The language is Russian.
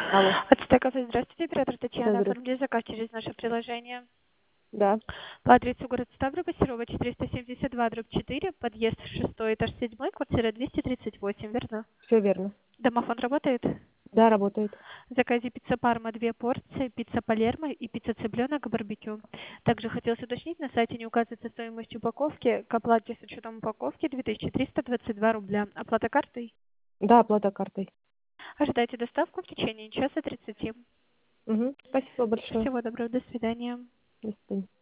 Алло. Ацтек кафе, здравствуйте, оператор Да, Татьяна. здравствуйте. Оформили заказ через наше приложение. Да, По адресу город Ставрополь, Серова, 472/4, подъезд 6, этаж 7, квартира 238, верно? все верно. Домофон работает? Да, работает. В заказе пицца Парма 2 порции, пицца Палермо и пицца цыпленок барбекю. Также хотелось уточнить, на сайте не указывается стоимость упаковки. К оплате с учетом упаковки 2322 рубля. Оплата картой? Да, оплата картой. Ожидайте доставку в течение часа 30. Угу. Спасибо большое. Всего доброго, до свидания. До свидания.